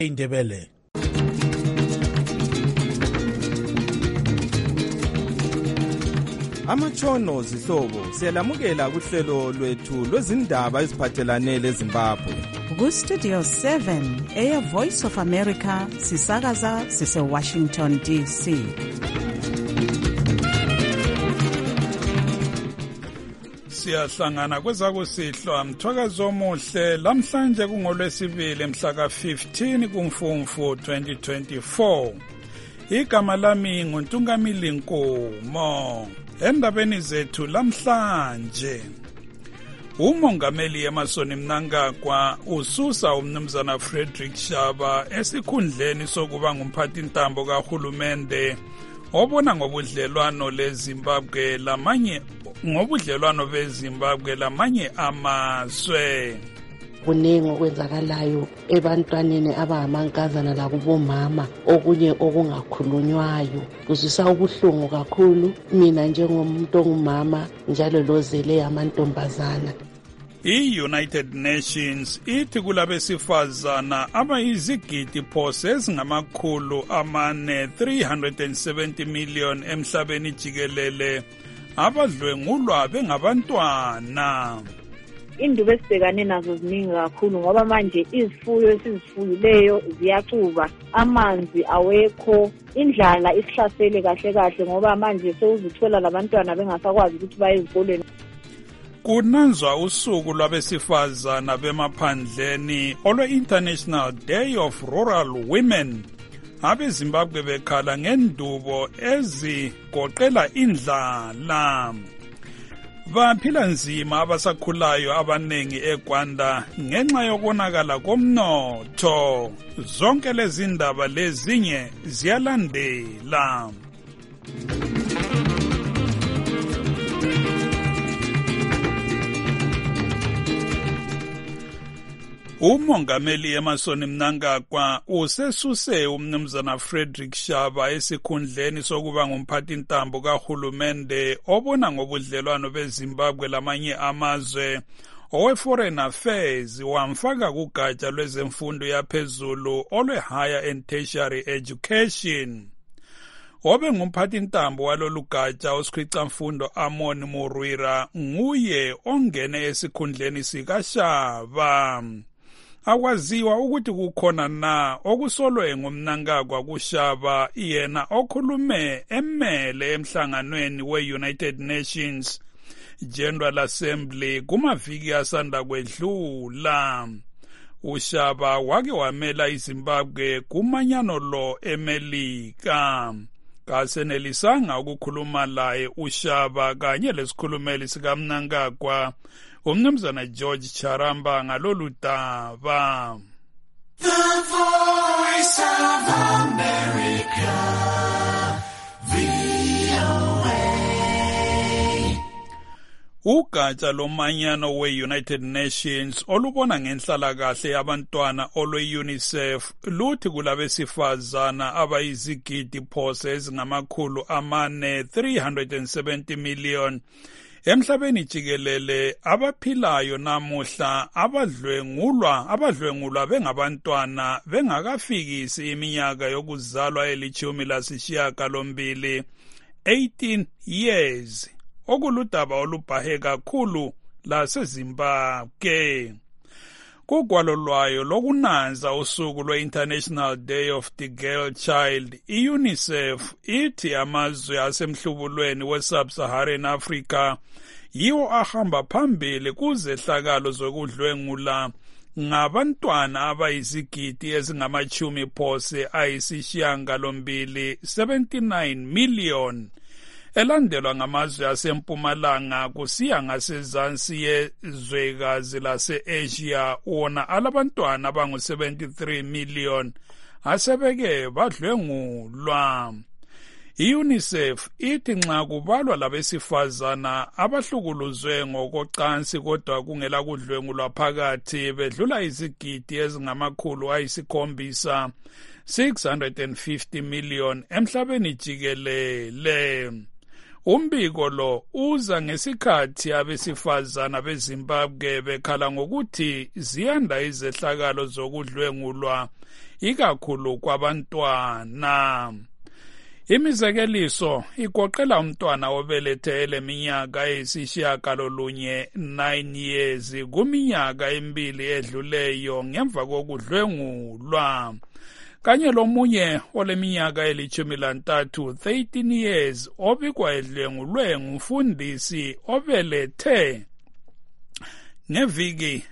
Indebele. Amatshono zihlobo siyalamukela kuhlelo lwethu lwezindaba eziphathelane leZimbabwe. Ku-Studio 7 Air Voice of America sisakaza sise-Washington DC. Siyahlangana kwezakusihlwa mthwakazo omuhle lamhlanje kungolwesibili mhla ka-15 kuMfumfu 2024. Igama lami nguNtungamili Nkomo. Endabeni zethu lamhlanje, umongameli Emmerson Mnangagwa ususa umnumzana Frederick Shaba esikhundleni sokuba ngumphathintambo kahulumende obona ngobudlelwano leZimbabwe beZimbabwe lamanye amazwe. Kuningi okwenzakalayo ebantwaneni abangamankazana lakubomama, okunye okungakhulunywayo kuzwisa ubuhlungu kakhulu mina njengomuntu ongumama njalo lozele amantombazana. I-United Nations ithi kulabesifazana abayizigidi phose ezingamakhulu amane 370 million emhlabeni jikelele abadlwengulwa bengabantwana. Indubo esibhekane nazo ziningi kakhulu ngoba manje izifuyo esizifuyileyo ziyacuba, amanzi awekho, indlala isihlasele kahle ngoba manje sewuzithola labantwana bengasakwazi ukuthi baye ezikoleni. Kunanzwa usuku lwabesifazana bemaphandleni olwe-International Day of Rural Women. AbeZimbabwe bekhala ngendubo ezigoqela indlala. Baphila nzima abasakhulayo abanengi eGwanda ngenxa yokonakala komnotho. Zonke lezi ndaba lezinye ziyalandela. Umongameli Emmerson Mnangagwa usesuse umnumzana Frederick Shaba esikhundleni sokuba ngumphathintambo kahulumende obona ngobudlelwano beZimbabwe lamanye amazwe. Owe-Foreign Affairs wamfaka kugatsha lwezemfundo yaphezulu olwe-Higher and Tertiary Education. Obe ngumphathintambo walolu gatsha uSikhwicamfundo Amon Murwira nguye ongene esikhundleni sikaShaba. Akwaziwa ukuthi kukhona na okusolwe ngumNangagwa kuShaba yena okhulume emele emhlanganweni we-United Nations General Assembly kumaviki asanda kwedlula. uShaba wake wamela iZimbabwe kumanyano lo eMelika. Kasenelisanga ukukhuluma laye uShaba kanye lesikhulumeli sikaMnangagwa umnumzana George Charamba ngalolu daba. The Voice of America, VOA. Ugatsha lomanyano we-United Nations olubona ngenhlalakahle yabantwana olwe-UNICEF luthi kulabesifazana abayizigidi phose ezingamakhulu amane 370 million emhlabeni jikelele abaphilayo namuhla abadlwengulwa bengabantwana bengakafikisi iminyaka yokuzalwa eli-18 years. Okuludaba olubhahe kakhulu laseZimbabwe. Kugwalo lwayo lokunanza usuku lwe-International Day of the Girl Child, i-UNICEF ithi amazwe asemhlubulweni we-Sub-Saharan Africa yiwo ahamba phambili kuzehlakalo zokudlwengula ngabantwana abayizigidi ezingamachumi phose ayisishiyagalombili 79 million. Elandelwa ngamazwe asempumalanga kusiya ngasezansi yezwekazi lase-Asia wona alabantwana abangu-73 million asebeke badlwengulwa. I-UNICEF ithi nxa kubalwa labesifazana abahlukuluzwe ngokocansi kodwa kungela kudlwengulwa phakathi bedlula izigidi ezingamakhulu ayisikhombisa 650 million emhlabeni jikelele. Umbiko lo uza ngesikhathi abesifazana beZimbabwe bekhala ngokuthi ziyanda izehlakalo zokudlwengulwa ikakhulu kwabantwana. Imizekeliso igoqela umntwana obelethe leminyaka eyisishiyagalolunye 9 years kuminyaka emibili edluleyo ngemva kokudlwengulwa, kanye lomunye oleminyaka eli-13 13 years obikwa edlwengulwe ngumfundisi obelethe ngeviki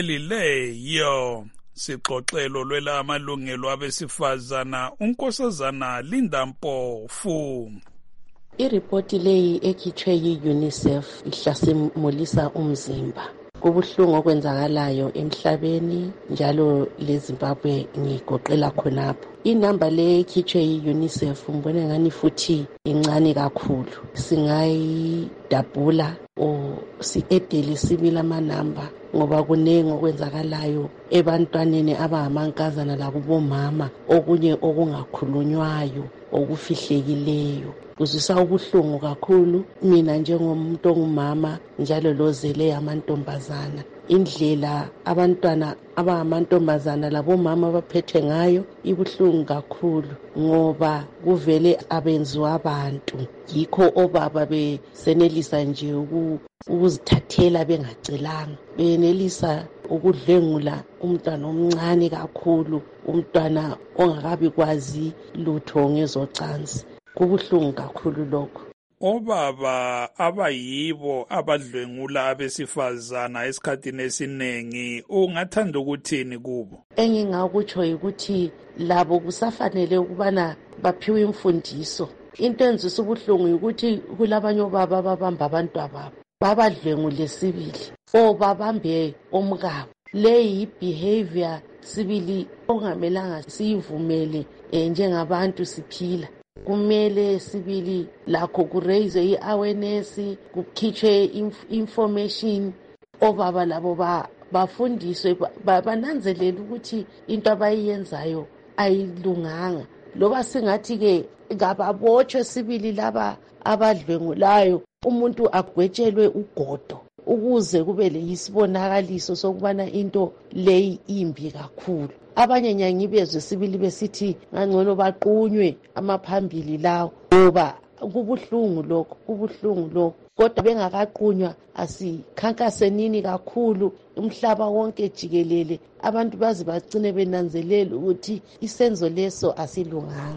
ephelileyo. Sixoxelo lwela amalungelo abesifazana unkosazana Linda Mpofu. Iripoti leyi ekhitshwe yi-UNICEF ihlasimulisa umzimba. Kubuhlungu okwenzakalayo emhlabeni njalo leZimbabwe ngigoqela khonapho. Inamba le ekhitshwe yi-UNICEF mbone ngani futhi incane kakhulu. Singayidabula si-edele sibili amanamba ngoba kunengi okwenzakalayo ebantwaneni abangamankazana lakubomama, okunye okungakhulunywayo okufihlekileyo. Kuzwisa ubuhlungu kakhulu mina njengomuntu ongumama njalo lozele amantombazana. Indlela abantwana abangamantombazana labomama abaphethwe ngayo ibuhlungu kakhulu ngoba kuvele abenziwa abantu. Yikho obaba besenelisa nje ukuzithathela bengacelanga, benelisa ukudlwengula umntwana omncane kakhulu, umntwana ongakabi kwazi lutho ngezocansi. Kubuhlungu kakhulu lokho. Obaba abayibo abadlwengula abesifazana esikhathini esiningi ungathanda ukuthini kubo? Engingakutsho ukuthi labo kusafanele ukubana baphiwe imfundiso. Into enzisa ubuhlungu ukuthi kulabanye obaba ababamba abantu ababo babadlwengule sibili babambe omkabo. Leyi yi-behavior sibili ongamelanga siyivumele njengabantu siphila. Kumele sibili lakho kuraise i-awareness, kukhitshwe information, obaba labo bafundiswe, bananzelele ukuthi into abayenzayo ayilunganga. Loba singathi-ke ngababotshwe sibili laba abadlwengulayo, umuntu agwetshelwe ugodo ukuze kube leyisibonakaliso sokubana into leyi imbi kakhulu. Abanye nyangibezwe sibili besithi ngangcono baqunywe amaphambili lawo ngoba kubuhlungu lokho. Kodwa bengakaqunywa asikhankasenini kakhulu umhlaba wonke jikelele, abantu bazi bagcine benanzelela ukuthi isenzo leso asilunganga.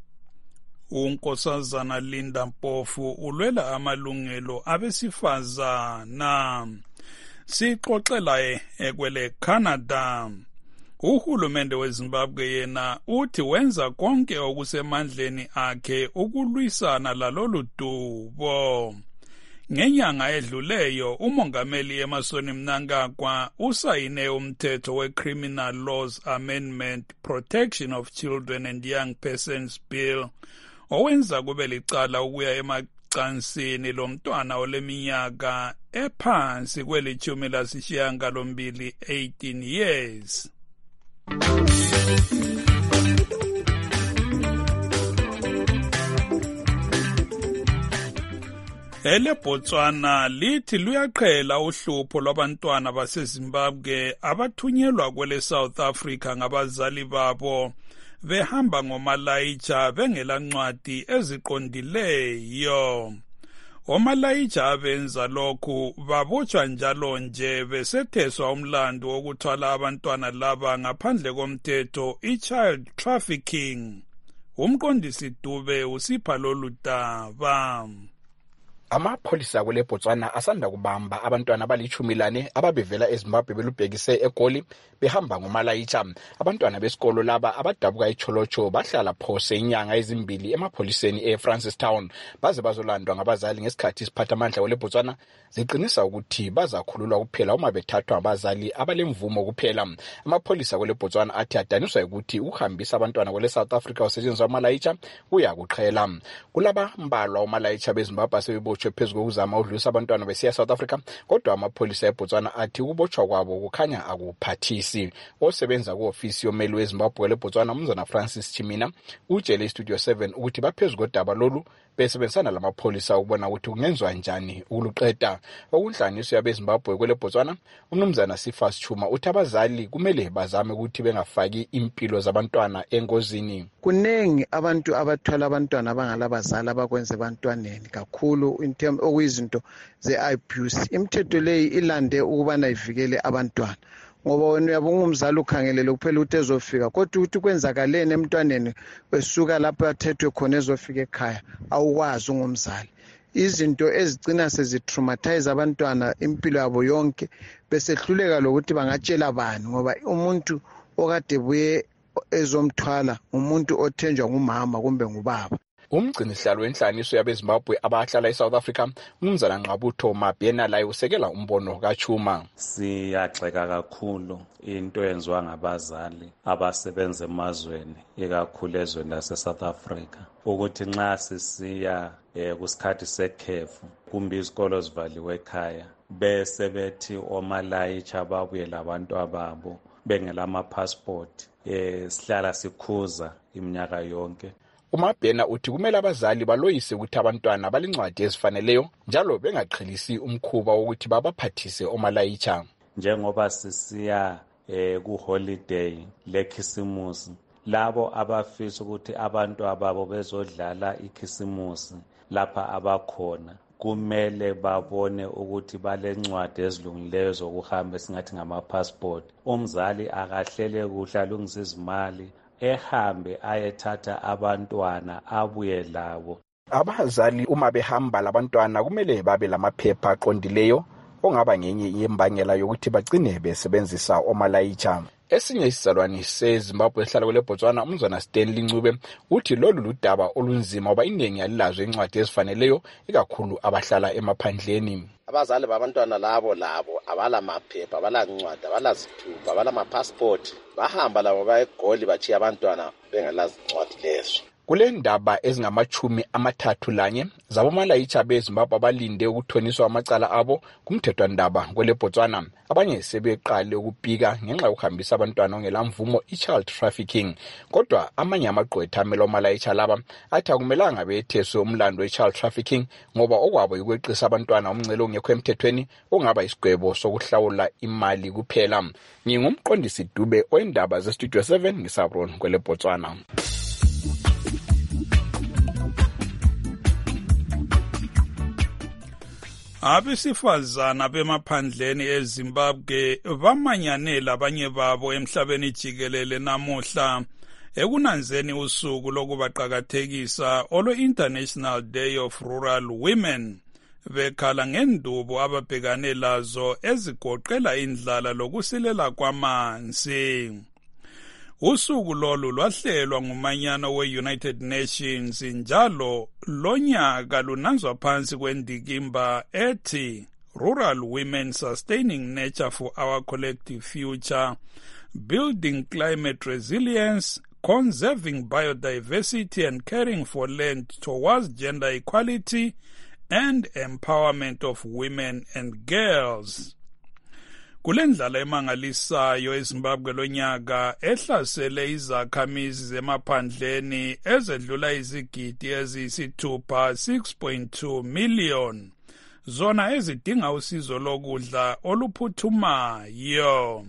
Unkosazana Linda Mpofu ulwela amalungelo abesifazana. Sixoxela ekwele Canada. Uhulumende weZimbabwe yena uthi wenza konke okusemandleni akhe ukulwisana lalolu dubo. Ngenyanga edluleyo umongameli Emmerson Mnangagwa usayine umthetho we-Criminal Laws Amendment Protection of Children and Young Persons Bill owenza kube licala ukuya emacansini lomntwana oleminyaka ephansi kweli-18 18 years. EleBotswana lithi luyaqhela uhlupho lwabantwana baseZimbabwe abathunyelwa kwele South Africa ngabazali babo behamba ngomalayitsha bengelancwadi eziqondileyo. Omalayitsha abenza lokhu babotshwa njalo nje besetheswa umlando wokuthwala abantwana laba ngaphandle komthetho i-child trafficking. Umqondisi Dube usipha lolu daba. Amapholisa kule Botswana asanda kubamba abantwana abali-14 ababevela eZimbabwe belubhekise eGoli behamba ngomalayitsha. Abantwana besikolo laba abadabuka eCholocho bahlala phose inyanga ezimbili emapholiseni eFrancistown baze bazolandwa ngabazali ngesikhathi isiphathamandla kule Botswana ziqinisa ukuthi bazakhululwa kuphela uma bethathwa abazali abalemvumo kuphela. Amapholisa kule Botswana athi adaniswa ukuthi ukuhambisa abantwana kule South Africa usetshenziswa amalayitsha uyakuqhela. Kulaba mbalwa umalayitsha beZimbabwe asebebotshwe phezu kokuzama ukudlulisa abantwana besiya South Africa, kodwa amapholisa eBotswana athi ukubotshwa kwabo kukhanya akuphathisi. Osebenza ku-ofisi yomeli weZimbabwe leBotswana uMnumzana Francis Chimina utshele iStudio 7 ukuthi baphezu kodaba lolu besebenzisana lamapholisa ukubona ukuthi kungenziwa njani ukuluqeda okunhlanganiso yabeZimbabwe kwele Botswana. Umnumzana Sifas Chuma uthi abazali kumele bazame ukuthi bengafaki impilo zabantwana engozini. Kunengi abantu abathwala abantwana abangalabazali abakwenza abantwaneni kakhulu in terms okuyizinto ze-abuse. Imithetho leyi ilande ukubana ivikele abantwana, ngoba wena uyabona umzali ukhangelele kuphela ukuthi ezofika, kodwa ukuthi kwenzakaleni emntwaneni besuka lapho athethwe khona ezofika ekhaya awukwazi ungumzali. Izinto ezigcina sezitraumatize abantwana impilo yabo yonke, besehluleka lokuthi bangatshela bani, ngoba umuntu okade buye ezomthwala umuntu othenjwa ngumama kumbe ngubaba. Umgcinisihlalo wenhlanganiso yabeZimbabwe abahlala eSouth Africa, umnumzana Nqabutho Mabhena, laye usekela umbono kaChuma. Siyagxeka kakhulu into eyenziwa ngabazali abasebenza emazweni, ikakhulu ezweni lase-South Africa, ukuthi nxa sisiya kusikhathi sekhefu kumbe izikolo zivaliwe ekhaya bese bethi omalayitsha babuye labantu ababo bengelama-passport. Sihlala sikhuza iminyaka yonke. uMabhena uthi kumele abazali baloyise ukuthi abantwana balincwadi ezifaneleyo njalo bengaqhelisi umkhuba wokuthi babaphathise omalayitsha. Njengoba sisiya ku-holiday lekhisimusi, labo abafisa ukuthi abantu ababo bezodlala ikhisimusi lapha abakhona kumele babone ukuthi balencwadi ezilungileyo zokuhamba esingathi ngama-passport. Umzali akahlele kuhle alungise izimali ehambe ayethatha abantwana abuye labo. Abazali uma behamba labantwana kumele babe lamaphepha aqondileyo ongaba ngenye yembangela yokuthi bagcine besebenzisa omalayitsha. Esinye isizalwane seZimbabwe esihlala kwele Botswana, umnumzana Stanley Ncube, uthi lolu ludaba olunzima ngoba iningi alilazo incwadi ezifaneleyo, ikakhulu abahlala emaphandleni. Abazali babantwana labo abala maphepha, abala ncwadi, abala zithupha, abala ma-passport, bahamba labo bayeGoli bachiya abantwana bengalazi ncwadi lezo. Kule ndaba ezingama-31 zabomalayitsha beZimbabwe abalinde ukuthoniswa amacala abo kumthethwandaba kwele Botswana, abanye sebeqale ukubika ngenxa yokuhambisa abantwana ongelamvumo, i-child trafficking. Kodwa amanye amagqwetha amele omalayitsha laba athi akumelanga betheswe umlando we-child trafficking ngoba okwabo yokweqisa abantwana umngcele ongekho emthethweni ongaba isigwebo sokuhlawula imali kuphela. Ngingumqondisi Dube oyindaba zeStudio 7 ngisabron kwele Botswana. Abesifazana bemaphandleni eZimbabwe bamanyanela abanye babo emhlabeni jikelele namuhla ekunanzeni usuku lokubaqakathekisa olwe-International Day of Rural Women, bekhala ngendubo ababhekane lazo ezigoqela indlala lokusilela kwamanzi. Usuku lolu lwahlelwa ngumanyano we-United Nations njalo lonyaka lunanzwa phansi kwendikimba ethi Rural Women Sustaining Nature for Our Collective Future, Building Climate Resilience, Conserving Biodiversity and Caring for Land Towards Gender Equality and Empowerment of Women and Girls. Kulendlala emangalisayo eZimbabwe lonyaka ehlasele izakhamizi zemaphandleni ezedlula izigidi eziyisithupha 6.2 million, zona ezidinga usizo lokudla oluphuthumayo.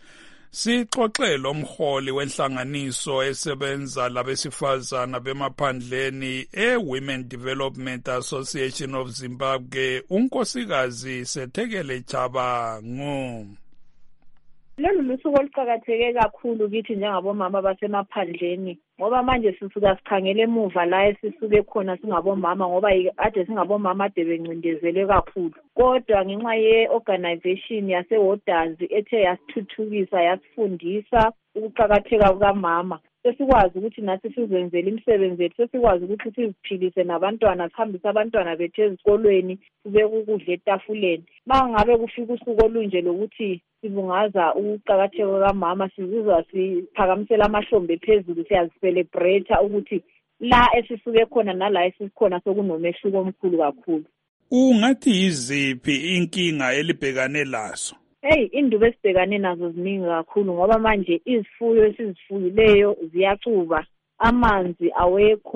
Sixoxe lomholi wenhlanganiso esebenza labesifazana bemaphandleni e-Women Development Association of Zimbabwe, unkosikazi Sethekele Chabangu. Lolu lusuku oluqakatheke kakhulu kithi njengabomama basemaphandleni, ngoba manje sisuka sikhangele emuva la esisuke khona singabomama, ngoba ade singabomama ade bencindezele kakhulu. Kodwa ngenxa ye-organization yaseWODANS ethe yasithuthukisa yasifundisa ukuqakatheka kukamama, sesikwazi ukuthi nathi sizenzele imisebenzi yethu, sesikwazi ukuthi siziphilise nabantwana, sihambise abantwana bethu ezikolweni, sibeke ukudla etafuleni. Mangabe kufika usuku olunje lokuthi sibungaza ukuqakatheka kukamama, sizizwa siphakamisela amahlombe phezulu, siyazicelebrate ukuthi la esisuke khona nala esisikhona sokunomehluko omkhulu kakhulu. Ungathi yiziphi inkinga elibhekane lazo? Indubo esibhekane nazo ziningi kakhulu, ngoba manje izifuyo esizifuyileyo ziyacuba, amanzi awekho,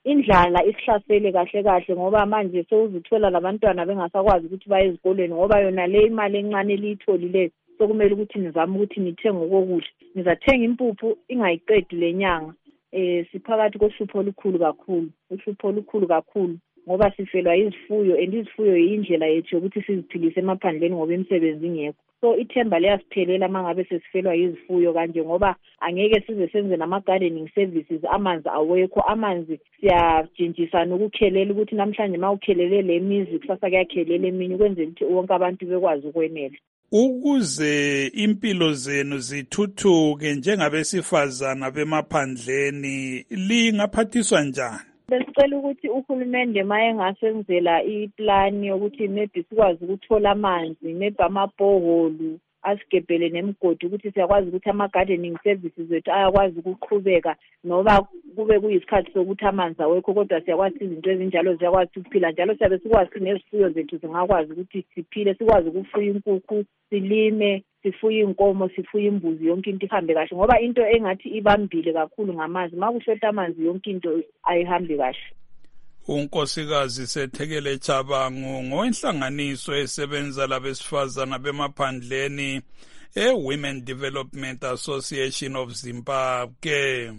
indlala isihlasele kahle kahle ngoba manje sewuzithola labantwana bengasakwazi ukuthi baye ezikolweni ngoba yona le imali encane eliyitholileyo sokumele ukuthi nizame ukuthi nithenge ukudla. Nizathenga impuphu ingayiqedi lenyanga. Siphakathi kohlupho olukhulu kakhulu ngoba sifelwa izifuyo and izifuyo yindlela yethu yokuthi siziphilise emaphandleni ngoba imisebenzi ingekho. So ithemba liyasiphelela mangabe sesifelwa izifuyo kanje ngoba angeke size senze nama gardening services amanzi awekho. Amanzi siyajinjisana ukukhelela ukuthi namhlanje mawukhelele le mizi kusasa kuyakhelela eminye ukwenzela ukuthi wonke abantu bekwazi ukwenela. Ukuze impilo zenu zithuthuke njengabesifazana bemaphandleni lingaphathiswa njani? Besicela ukuthi uhulumende maye ngasenzela iplani yokuthi maybe sikwazi ukuthola amanzi, maybe amabhoholu asigebhele nemigodi ukuthi siyakwazi ukuthi ama-gardening services wethu ayakwazi ukuqhubeka noba kube kuyisikhathi sokuthi amanzi awekho kodwa siyakwazi izinto ezinjalo ziyakwazi ukuphila njalo siyabe sikwazi nezifuyo zethu zingakwazi ukuthi siphile, sikwazi ukufuya inkukhu, silime, sifuye inkomo, sifuye imbuzi, yonke into ihambe kahle ngoba into engathi ibambile kakhulu ngamanzi. Makushota amanzi yonke into ayihambi kahle. uNkosikazi Sethekele Chabangu ngowenhlanganiso esebenza labesifazana bemaphandleni Women Development Association of Zimbabwe.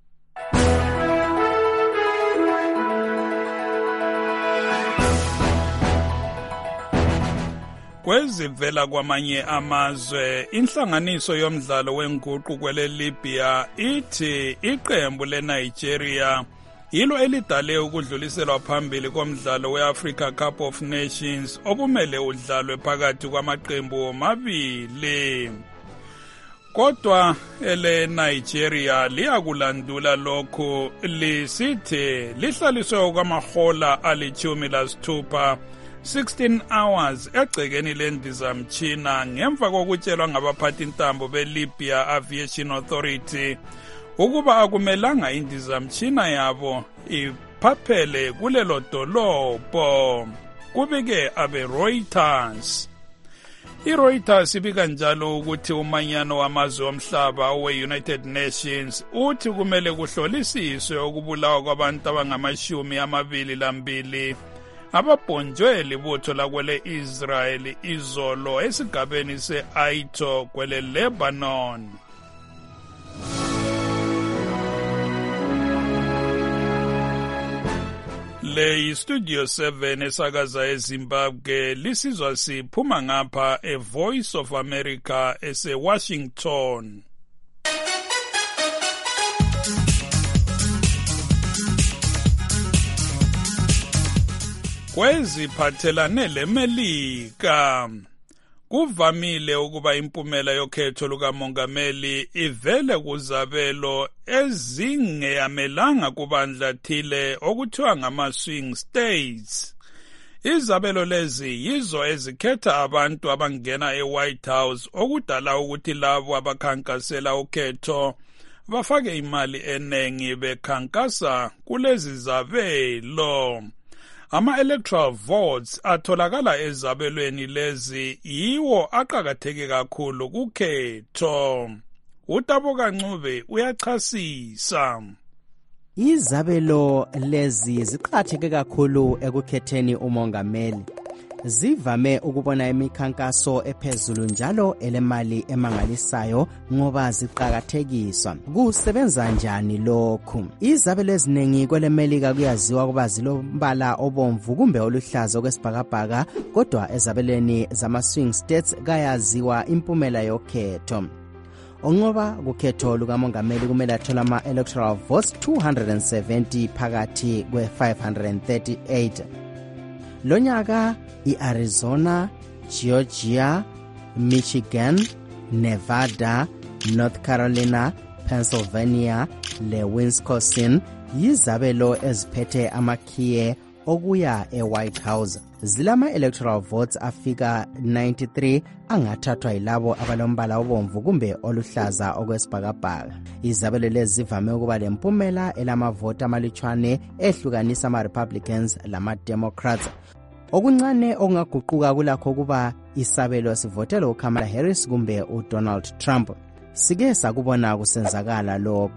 Kwezivela kwamanye amazwe, inhlanganiso yomdlalo wenguqu kwele Libya ithi iqembu leNigeria yilo elidale ukudluliselwa phambili komdlalo weAfrica Cup of Nations obumele udlalwe phakathi kwamaqembu omabili. Kodwa ele Nigeria liyakulandula lokho lisithi lihlaliswe kwamahola ali-16 16 hours egcekeni lendizamtshina ngemva kokutshelwa ngabaphathi intambo beLibya Aviation Authority ukuba akumelanga indizamtshina yabo iphaphele kulelo dolobho. Kubike abe-Reuters. I-Reuters ibika njalo ukuthi umanyano wamazwe omhlaba we-United Nations uthi kumele kuhlolisiswe ukubulawa kwabantu abangama-22 ababhonjwe libutho lakwele Israel izolo esigabeni se-Aito kwele Lebanon. Le Studio 7 esakaza eZimbabwe lisizwa siphuma ngapha Voice of America ese-Washington. Kweziphathelane leMelika, kuvamile ukuba impumela yokhetho lukamongameli ivele kuzabelo ezingeyamelanga kubandla thile okuthiwa ngama-swing states. Izabelo lezi yizo ezikhetha abantu abangena eWhite House okudala ukuthi labo abakhankasela ukhetho bafake imali enengi bekhankasa kulezi zabelo. Ama-electoral votes atholakala ezabelweni lezi yiwo aqakatheke kakhulu kukhetho. uTaboka Ncube uyachasisa. Izabelo lezi ziqakatheke kakhulu ekukhetheni umongameli. Zivame ukubona imikhankaso ephezulu njalo elemali emangalisayo ngoba ziqakathekiswa. Kusebenza njani lokhu? Izabelo eziningi kweleMelika kuyaziwa kuba zilombala obomvu kumbe oluhlaza okwesibhakabhaka, kodwa ezabelweni zama-swing states kayaziwa impumela yokhetho. Onqoba kukhetho lukamongameli kumele athola ama-electoral votes 270 phakathi kwe-538. Lonyaka i-Arizona, Georgia, Michigan, Nevada, North Carolina, Pennsylvania le-Wisconsin yizabelo eziphethe amakhiye okuya eWhite House. Zilama-electoral votes afika 93 angathathwa yilabo abalombala obomvu kumbe oluhlaza okwesibhakabhaka. Izabelo lezi zivame ukuba lempumela elamavoti amalutshwane ehlukanisa ama-Republicans lama-Democrats. Okuncane okungaguquka kulakho kuba isabelo sivotela uKamala Harris kumbe uDonald Trump. Sike sakubona kusenzakala lokho.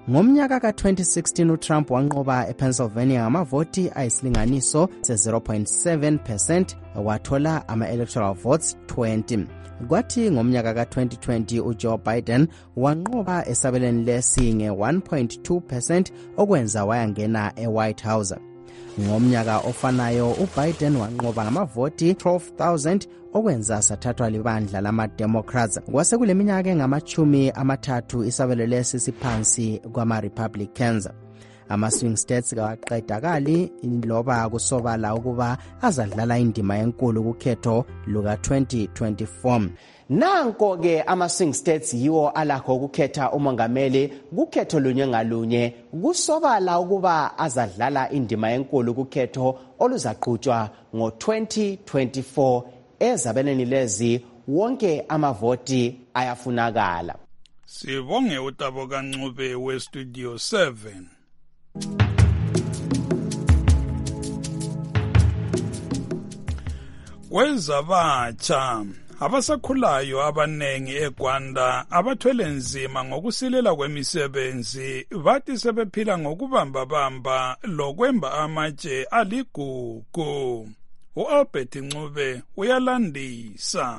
Ngomnyaka ka-2016 uTrump wanqoba ePennsylvania ngamavoti ayisilinganiso se-0.7%, wathola ama-electoral votes 20. Kwathi ngomnyaka ka-2020 uJoe Biden wanqoba esabelweni lesi nge-1.2%, okwenza wayangena eWhite House. Ngomnyaka ofanayo uBiden wanqoba ngamavoti 12,000, okwenza sathathwa libandla lama-Democrats. Kwase kule minyaka engama-30 isabelo lesi siphansi kwama-Republicans. Ama-swing states kawaqedakali loba kusobala ukuba azadlala indima enkulu kukhetho luka-2024. Nanko-ke ama-swing states yiwo alakho ukukhetha umongameli kukhetho lunye ngalunye. Kusobala ukuba azadlala indima enkulu kukhetho oluzaqhutshwa ngo-2024. Ezabelweni lezi wonke amavoti ayafunakala. Sibonge uTabo Kancube weStudio 7. Kwezabatsha abasakhulayo abanengi eGwanda abathwele nzima ngokusilela kwemisebenzi bathi sebephila ngokubamba lokwemba amatshe aligugu. U-Albert Ncube uyalandisa.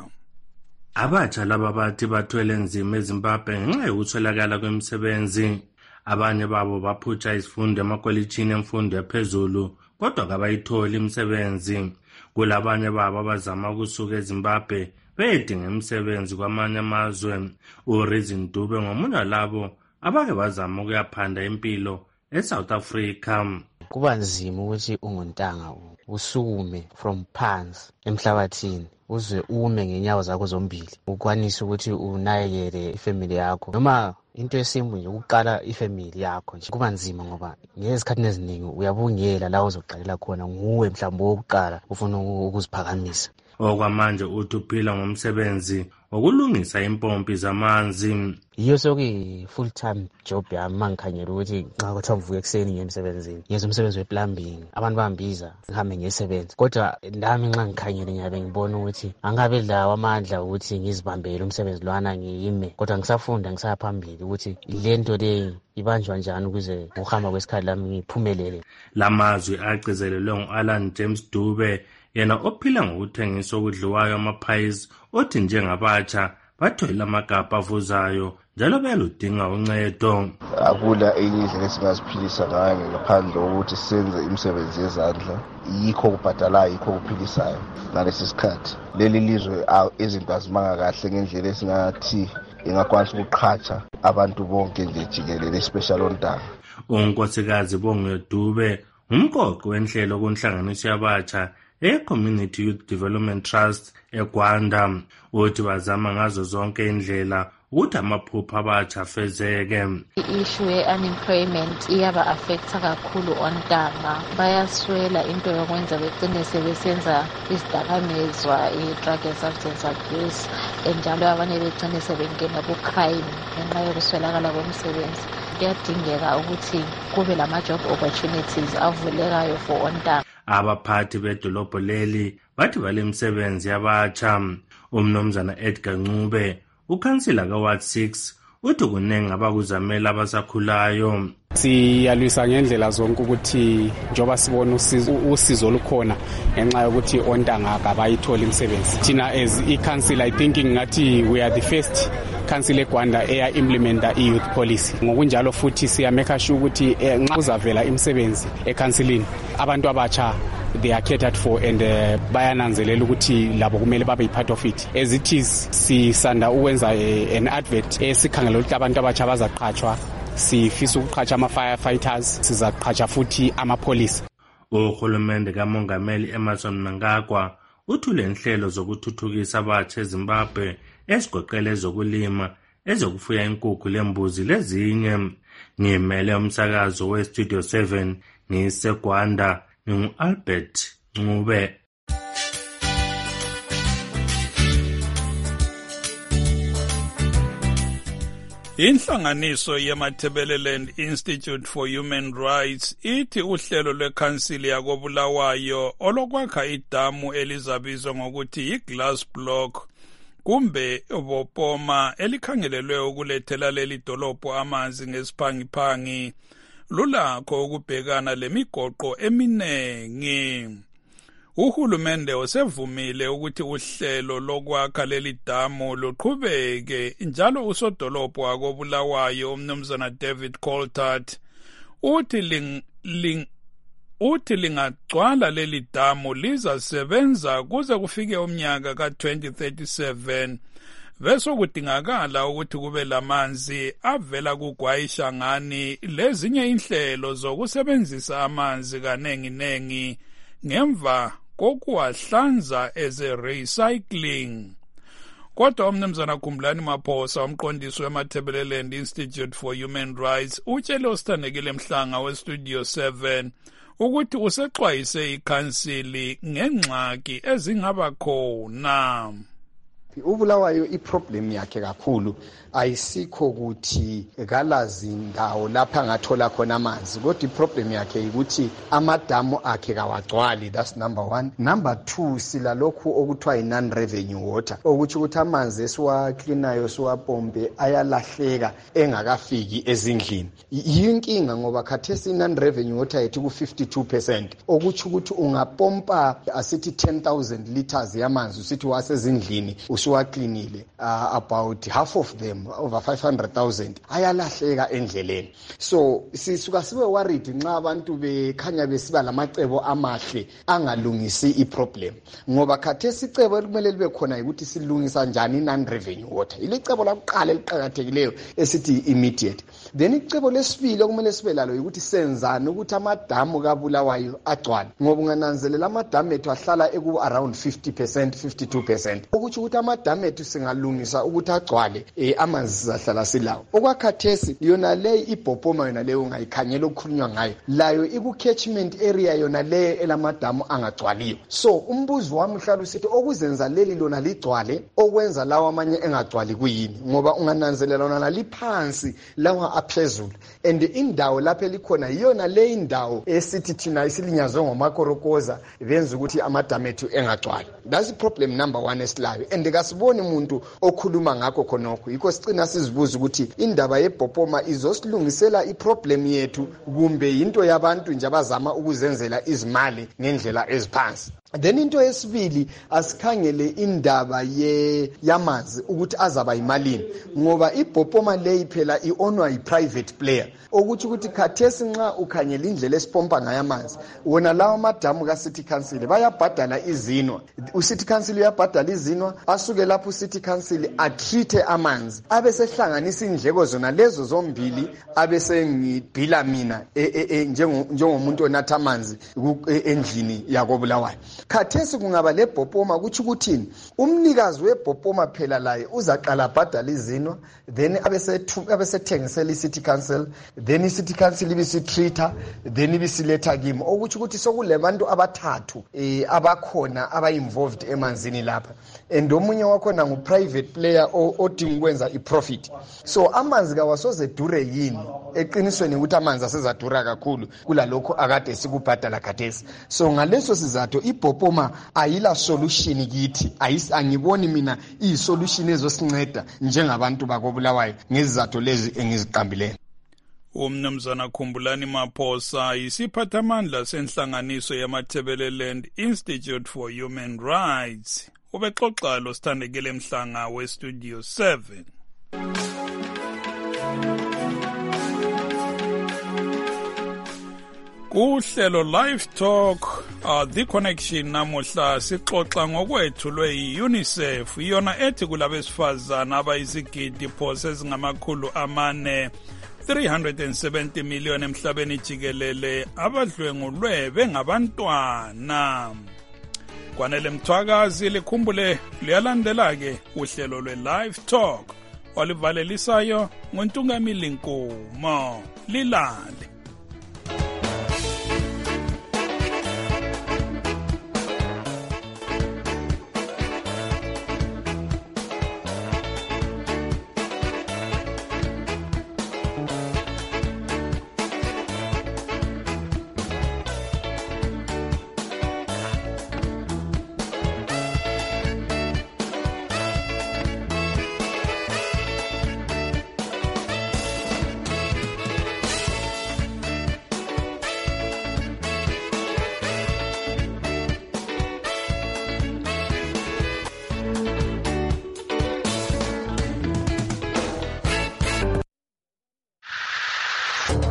Abatsha laba bathi bathwele nzima eZimbabwe ngenxa yokuswelakala kwemisebenzi. Abanye babo baphutsha izifundo emakolitshini emfundo yaphezulu kodwa kabayitholi imisebenzi. Kulabanye babo abazama ukusuka eZimbabwe beyedinga imisebenzi kwamanye amazwe. uReason Dube ngomunye labo abake bazama ukuyaphanda impilo eSouth Africa. Kuba nzima ukuthi unguntanga usukume from phansi emhlabathini uze ume ngenyawo zakho zombili ukwanisa ukuthi unakekele ifamily yakho noma into esimbi nje ukuqala ifamily yakho nje. Kuba nzima ngoba ngezikhathi eziningi uyabungela la uzoqalela khona nguwe mhlawumbe wokuqala ufuna ukuziphakamisa. Okwamanje uthi uphila ngomsebenzi wokulungisa impompi zamanzi. Yiyo sokuyi full time job yami mangikhanyela ukuthi nxa kuthiwa ngivuka ekseni ngemsebenzini ngenza umsebenzi weplumbing abantu bambiza ngihambe ngesebenza. Kodwa nami nxa ngikhanyele ngiyabe ngibona ukuthi angabe lawo amandla ukuthi ngizibambele umsebenzi lwana ngiyime. Kodwa ngisafunda ngisaphambili ukuthi lento le ibanjwa njani ukuze ukuhamba kwesikhathi lami ngiphumelele. Lamazwi agcizelelwe ngu-Alan James Dube, yena ophila ngokuthengisa okudliwayo amaphayisi, othi njengabatsha bathwele amagabha avuzayo njalo bayaludinga uncedo. Akula enye indlela esingaziphilisa ngayo ngaphandle kokuthi senze imisebenzi yezandla. Yikho kubhadalayo, yikho kuphilisayo ngalesi sikhathi. Leli lizwe izinto azimanga kahle ngendlela esingathi ingakwanisa ukuqhatsha abantu bonke nje jikelele special ontanga. uNkosikazi Bongiwe Dube umqoqi wenhlelo okunhlanganisa yabatsha e-Community Youth Development Trust eGwanda. Uthi bazama ngazo zonke indlela ukuthi amaphupho abatsha afezeke. I-issue ye-unemployment iyaba affecta kakhulu ontanga. Bayaswela into yokwenza begcine sebesenza izidakamizwa, i-drug and substance abuse, njalo abanye begcine sebengena ku-crime ngenxa yokuswelakala kwemisebenzi. Kuyadingeka ukuthi kube lama-job opportunities avulekayo for ontanga. Abaphathi bedolobho leli bathi bale misebenzi yabatsha. Umnumzana Edgar Ncube, ukhansila ka-Ward 6, uthi kunengi abakuzamela abasakhulayo. Siyalwisa ngendlela zonke ukuthi njoba sibona usizo lukhona ngenxa yokuthi ontanga abayitholi imisebenzi. Thina as i-council I think ngathi we are the first council eGwanda eya implementa i-youth policy. Ngokunjalo futhi siya make sure ukuthi nxa kuzavela imisebenzi ekansilini abantu abatsha they are catered for and bayananzelela ukuthi labo kumele babe part of it. As it is sisanda ukwenza an advert esikhangela ukuthi abantu abatsha bazaqhatshwa. Sifisa ukuqhatsha ama-firefighters, sizaqhatsha futhi amapolisi. Uhulumende kaMongameli Emmerson Mnangagwa uthule inhlelo zokuthuthukisa abatsha eZimbabwe ezigoqela ezokulima, ezokufuya inkukhu lembuzi lezinye. Ngimele umsakazo weStudio 7 ngiseGwanda, ngingu-Albert Ncube. Inhlanganiso yeMatabeleland Institute for Human Rights ithi uhlelo lwekhansili yakobulawayo olokwakha idamu elizabizwa ngokuthi yi-Glass Block kumbe Bopoma elikhangelelwe ukulethela leli dolopho amanzi ngesiphangiphangi lulakho ukubhekana lemigoqo eminengi. Uhulumende usevumile ukuthi uhlelo lokwakha leli damu luqhubeke njalo usodolopho wakobulawayo umnumzana David Coltart uthi lingagcwala leli damu lizasebenza kuze kufike umnyaka ka-2037 bese kudingakala ukuthi kube lamanzi avela kuGwayishangani lezinye inhlelo zokusebenzisa amanzi kanenginengi ngemva kokuwahlanza as a recycling. Kodwa umnumzana Khumbulani Maphosa umqondisi weMatabeleland Institute for Human Rights utshele uSithandekile Mhlanga weStudio 7 ukuthi usexwayise ikhansili ngengxaki ezingaba khona. uBulawayo iproblem yakhe kakhulu ayisikho ukuthi galazi indawo lapha ngathola khona amanzi, kodwa iproblem yakhe ukuthi amadamu akhe kawagcwali. That's number 1. Number 2, sila lokhu okuthiwa non revenue water, okuthi ukuthi amanzi esiwacleanayo siwapompe ayalahleka engakafiki ezindlini. Yinkinga ngoba khathesi non revenue water yethu ku 52%, okuthi ukuthi ungapompa asithi 10,000 liters yamanzi usithi wasezindlini usuwacleanile, about half of them, over 500,000 ayalahleka endleleni. So sisuka sibe worried nxa abantu bekhanya besiba lamacebo amahle angalungisi iproblem, ngoba khathesi icebo ekumele libe khona ukuthi silungisa njani non revenue water. Ilicebo lakuqala eliqhakathekileyo esithi immediate. Then icebo lesibili okumele sibe lalo ukuthi senzani ukuthi amadamu kaBulawayo agcwale, ngoba ungananzelela amadamu ethu ahlala eku around 50%, 52%, ukuthi amadamu ethu singalungisa ukuthi agcwale amanzi sizahlala silawo. Okwakhathesi yona le iBhopoma yona leyo ungayikhanyela okukhulunywa ngayo, layo iku catchment area yona le elamadamu angagcwaliyo. So umbuzo wami uhlala usithi okuzenza leli lona ligcwale okwenza lawa amanye engagcwali kuyini, ngoba ungananzelela lona liphansi lawa aphezulu, and indawo lapho elikhona yona le indawo esithi thina isilinyazwe ngomakorokoza benza ukuthi amadamu ethu engagcwali. That's the problem number 1 esilayo, and kasiboni umuntu okhuluma ngakho khonokho. Yikho sicina sizibuza ukuthi indaba yeBhopoma izosilungisela iproblem yethu kumbe into yabantu nje abazama ukuzenzela izimali ngendlela eziphansi. Then into yesibili asikhangele indaba yamanzi ukuthi azaba imalini, ngoba iBhopoma leyi phela ionwa yi-private player, ukuthi khathesi nxa ukhangela indlela esipompa ngayo amanzi, wona lawa amadamu kaCity Council bayabhadala izinwa. uCity Council uyabhadala izinwa, asuke lapho uCity Council atreate amanzi, abesehlanganisa indleko zona lezo zombili, abesengibhila mina njengomuntu onatha amanzi endlini yakoBulawayo. Khathesi kungaba leBhopoma kuthi ukuthini, umnikazi weBhopoma phela laye uzaqala bhadala izinwa, then abesethengisela iCity Council, then iCity Council ibisitreater, then ibisiletha kimi, okuthi ukuthi sokulebantu abathathu abakhona aba-involved emanzini lapha, and omunye wakhona ngu-private player odinga ukwenza i-profit. So amanzi kawasoze dure yini, eqinisweni ukuthi amanzi asezadura kakhulu kulalokho akade sikubhadala khathesi. So ngaleso sizathu iBhopoma ayila solution kithi, angiboni mina iyi-solution ezosinceda njengabantu bakoBulawayo ngezizathu lezi engiziqambileyo. Umnumzana Khumbulani Maphosa isiphathamandla senhlanganiso yeMatabeleland Institute for Human Rights ubexoxa lo Sithandekile Mhlanga weStudio 7. Kuhlelo Live Talk The Connection namuhla sixoxa ngokwethulwe yi-UNICEF yona ethi kulabesifazana abayizigidi phose ezingamakhulu 370 million emhlabeni jikelele abadlwengulwe bengabantwana. Kwanele Mthwakazi likhumbule liyalandela-ke uhlelo lwe-Live Talk olivalelisayo nguNtungamili Nkomo. Lilale.